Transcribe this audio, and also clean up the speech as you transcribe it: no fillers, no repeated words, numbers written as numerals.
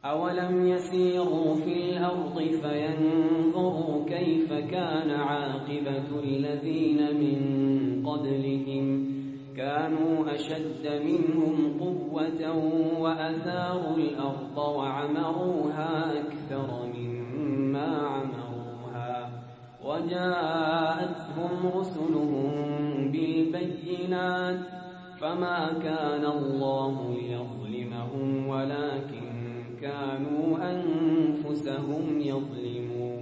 أولم يسيروا في الأرض فينظروا كيف كان عاقبة الذين من قبلهم كانوا أشد منهم قوة وأثاروا الأرض وعمروها أكثر مما عمروها وجاءتهم رسلهم بالبينات فما كان الله ليظلمهم ولكن كانوا أنفسهم يظلمون